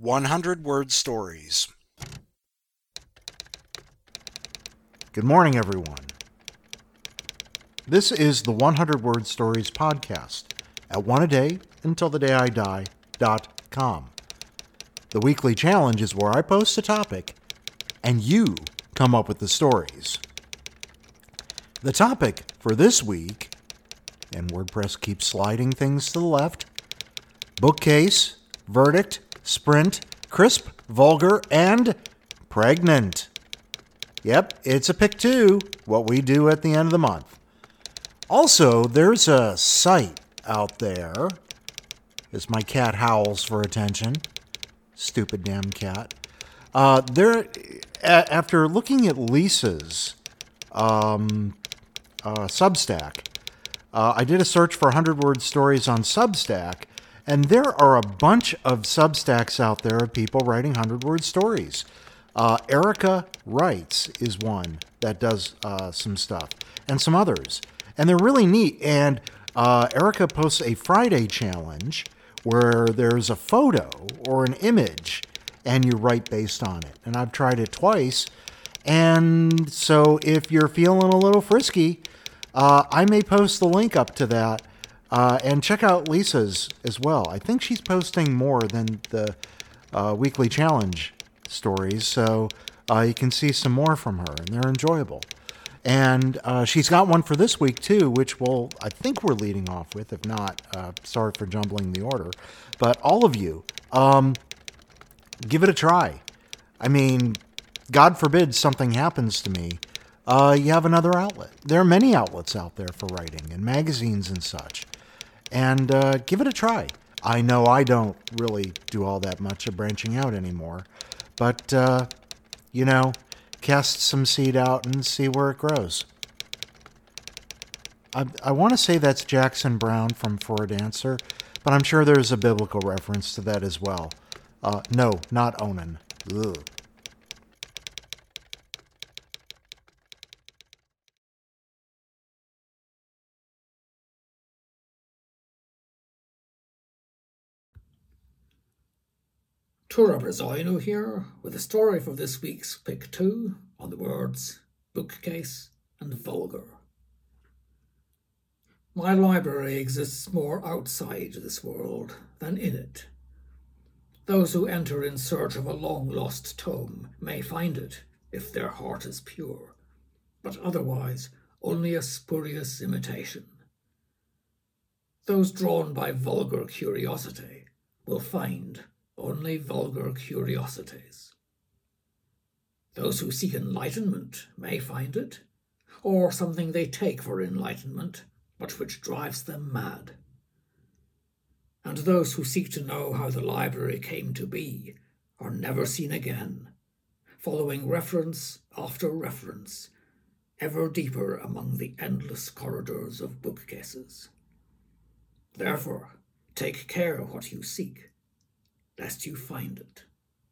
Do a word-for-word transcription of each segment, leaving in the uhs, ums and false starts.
one hundred word stories. Good morning, everyone. This is the one hundred word stories podcast at one a day until the day I die dot com. The weekly challenge is where I post a topic and you come up with the stories. The topic for this week, and WordPress keeps sliding things to the left, bookcase, verdict, sprint, crisp, vulgar, and pregnant. Yep, it's a pick two, what we do at the end of the month. Also, there's a site out there, as my cat howls for attention. Stupid damn cat. Uh, there, a- after looking at Lisa's um, uh, Substack, uh, I did a search for one hundred word stories on Substack, and there are a bunch of Substacks out there of people writing one hundred word stories. Uh, Erica Writes is one that does uh, some stuff, and some others. And they're really neat. And uh, Erica posts a Friday challenge where there's a photo or an image, and you write based on it. And I've tried it twice. And so if you're feeling a little frisky, uh, I may post the link up to that. Uh, and check out Lisa's as well. I think she's posting more than the uh, weekly challenge stories, so uh, you can see some more from her, and they're enjoyable. And uh, she's got one for this week, too, which we'll, I think we're leading off with. If not, uh, sorry for jumbling the order. But all of you, um, give it a try. I mean, God forbid something happens to me. Uh, you have another outlet. There are many outlets out there for writing, and magazines and such. And uh, give it a try. I know I don't really do all that much of branching out anymore. But, uh, you know, cast some seed out and see where it grows. I, I want to say that's Jackson Brown from For a Dancer, but I'm sure there's a biblical reference to that as well. Uh, no, not Onan. Ugh. Tura Brazino here with a story for this week's Pick two on the words bookcase and vulgar. My library exists more outside this world than in it. Those who enter in search of a long-lost tome may find it if their heart is pure, but otherwise only a spurious imitation. Those drawn by vulgar curiosity will find only vulgar curiosities. Those who seek enlightenment may find it, or something they take for enlightenment, but which drives them mad. And those who seek to know how the library came to be are never seen again, following reference after reference, ever deeper among the endless corridors of bookcases. Therefore, take care what you seek, lest you find it.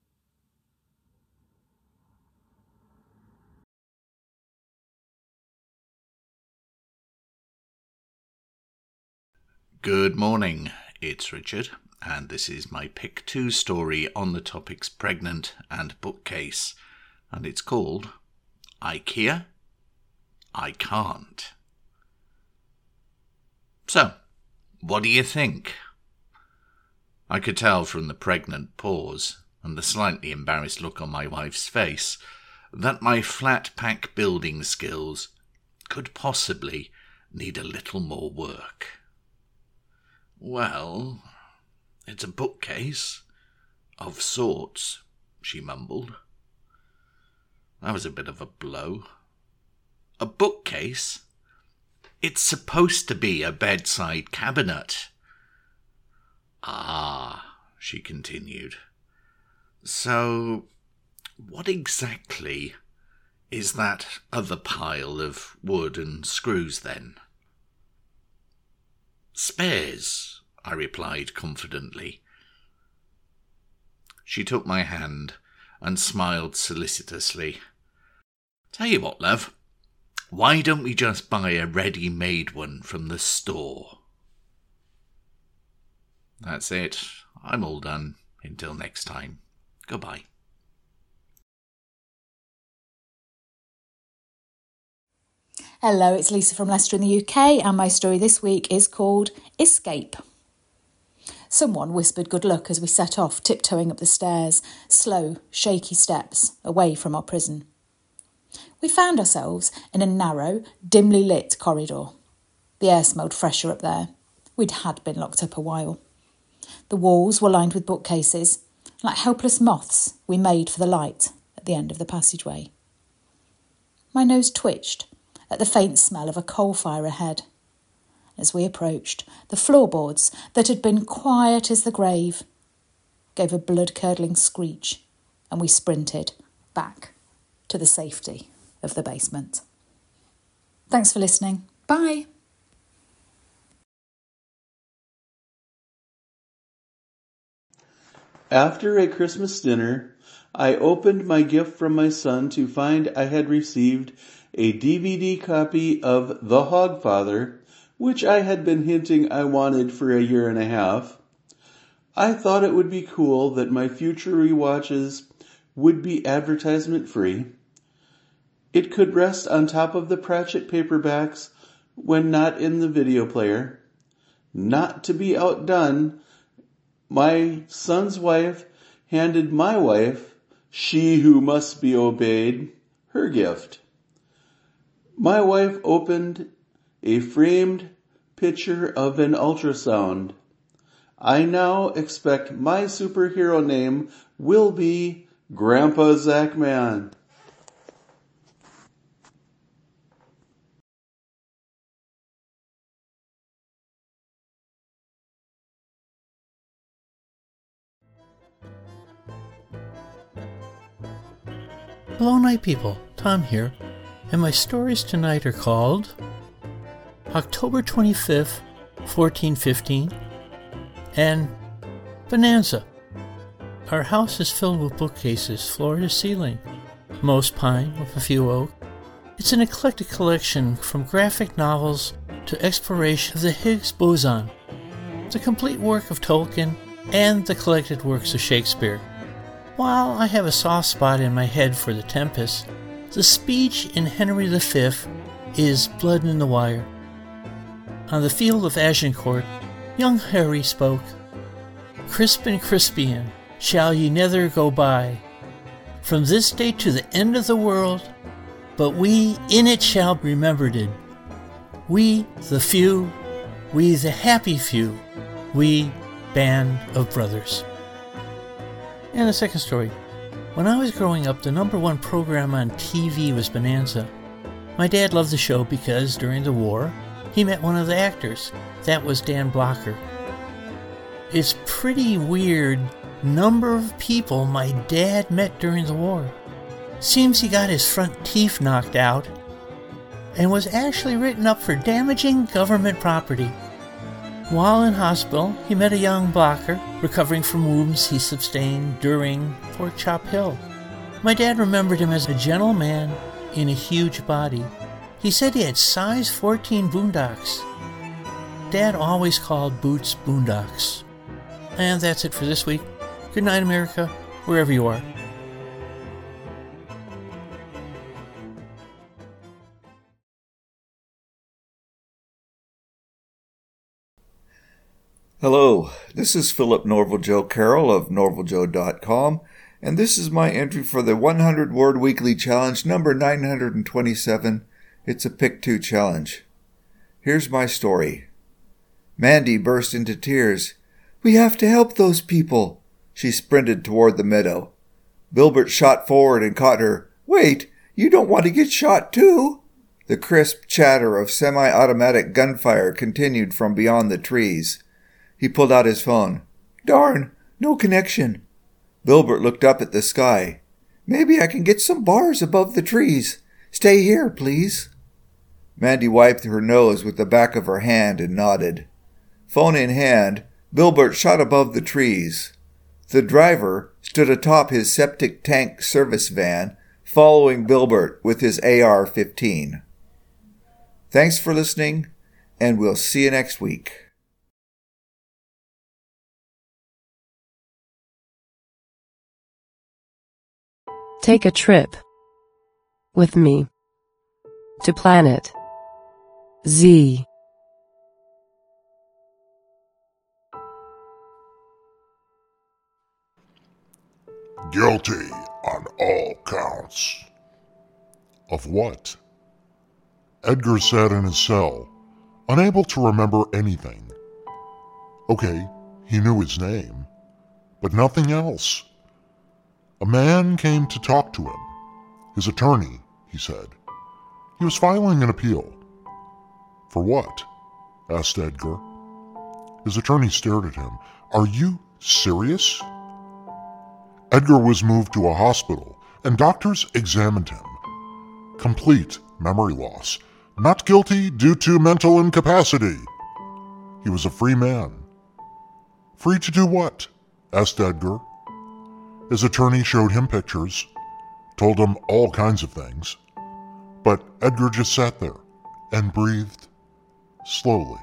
Good morning, it's Richard, and this is my Pick two story on the topics pregnant and bookcase, and it's called IKEA? I Can't. So, what do you think? I could tell from the pregnant pause and the slightly embarrassed look on my wife's face that my flat-pack building skills could possibly need a little more work. Well, it's a bookcase, of sorts, she mumbled. That was a bit of a blow. A bookcase? It's supposed to be a bedside cabinet. Ah, she continued. So, what exactly is that other pile of wood and screws then? Spares, I replied confidently. She took my hand and smiled solicitously. Tell you what, love, why don't we just buy a ready-made one from the store? That's it. I'm all done. Until next time, goodbye. Hello, it's Lisa from Leicester in the U K, and my story this week is called Escape. Someone whispered good luck as we set off, tiptoeing up the stairs, slow, shaky steps, away from our prison. We found ourselves in a narrow, dimly lit corridor. The air smelled fresher up there. We'd had been locked up a while. The walls were lined with bookcases. Like helpless moths, we made for the light at the end of the passageway. My nose twitched at the faint smell of a coal fire ahead. As we approached, the floorboards that had been quiet as the grave gave a blood-curdling screech, and we sprinted back to the safety of the basement. Thanks for listening. Bye. After a Christmas dinner, I opened my gift from my son to find I had received a D V D copy of The Hogfather, which I had been hinting I wanted for a year and a half. I thought it would be cool that my future rewatches would be advertisement-free. It could rest on top of the Pratchett paperbacks when not in the video player. Not to be outdone, my son's wife handed my wife, she who must be obeyed, her gift. My wife opened a framed picture of an ultrasound. I now expect my superhero name will be Grandpa Zachman. Hello, night people. Tom here, and my stories tonight are called October twenty-fifth, fourteen fifteen, and Bonanza. Our house is filled with bookcases, floor to ceiling, most pine with a few oak. It's an eclectic collection from graphic novels to exploration of the Higgs boson, the complete work of Tolkien, and the collected works of Shakespeare. While I have a soft spot in my head for The Tempest, the speech in Henry the Fifth is blood in the wire. On the field of Agincourt, young Harry spoke, "Crispin Crispian, shall ye never go by, from this day to the end of the world, but we in it shall be remembered. We the few, we the happy few, we band of brothers." And the second story. When I was growing up, the number one program on T V was Bonanza. My dad loved the show because during the war, he met one of the actors. That was Dan Blocker. It's pretty weird number of people my dad met during the war. Seems he got his front teeth knocked out and was actually written up for damaging government property. While in hospital, he met a young Blocker recovering from wounds he sustained during Pork Chop Hill. My dad remembered him as a gentle man in a huge body. He said he had size fourteen boondocks. Dad always called boots boondocks. And that's it for this week. Good night, America, wherever you are. Hello, this is Philip Norval Joe Carroll of norval joe dot com, and this is my entry for the one hundred word Weekly Challenge number nine hundred twenty-seven. It's a Pick Two challenge. Here's my story. Mandy burst into tears. "We have to help those people." She sprinted toward the meadow. Bilbert shot forward and caught her. "Wait, you don't want to get shot too?" The crisp chatter of semi-automatic gunfire continued from beyond the trees. He pulled out his phone. "Darn, no connection." Bilbert looked up at the sky. "Maybe I can get some bars above the trees. Stay here, please." Mandy wiped her nose with the back of her hand and nodded. Phone in hand, Bilbert shot above the trees. The driver stood atop his septic tank service van, following Bilbert with his A R fifteen. Thanks for listening, and we'll see you next week. Take a trip with me to planet Z. Guilty on all counts. Of what? Edgar sat in his cell, unable to remember anything. Okay, he knew his name, but nothing else. A man came to talk to him. His attorney, he said. He was filing an appeal. For what? Asked Edgar. His attorney stared at him. Are you serious? Edgar was moved to a hospital, and doctors examined him. Complete memory loss. Not guilty due to mental incapacity. He was a free man. Free to do what? Asked Edgar. His attorney showed him pictures, told him all kinds of things. But Edgar just sat there and breathed slowly.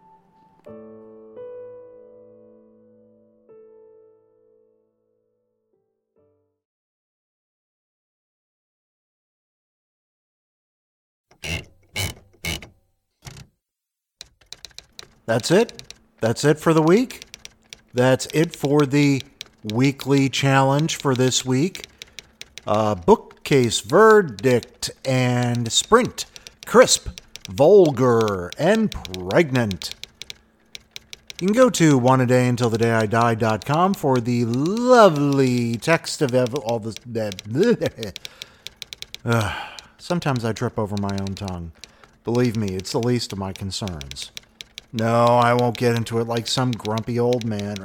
That's it? That's it for the week? That's it for the weekly challenge for this week. Uh, bookcase, verdict, and sprint. Crisp, vulgar, and pregnant. You can go to one a day until the day I die dot com for the lovely text of ev- all this. uh, sometimes I trip over my own tongue. Believe me, it's the least of my concerns. No, I won't get into it like some grumpy old man.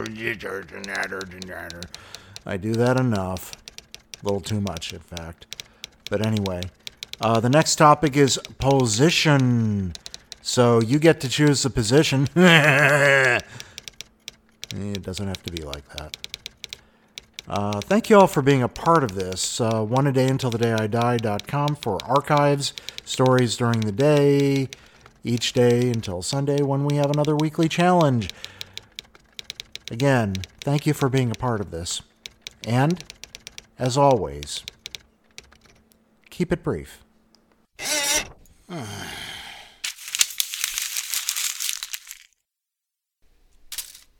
I do that enough. A little too much, in fact. But anyway, uh, the next topic is position. So you get to choose the position. It doesn't have to be like that. Uh, thank you all for being a part of this. Uh, one a day until the day I die dot com for archives, stories during the day, each day until Sunday when we have another weekly challenge. Again, thank you for being a part of this. And, as always, keep it brief.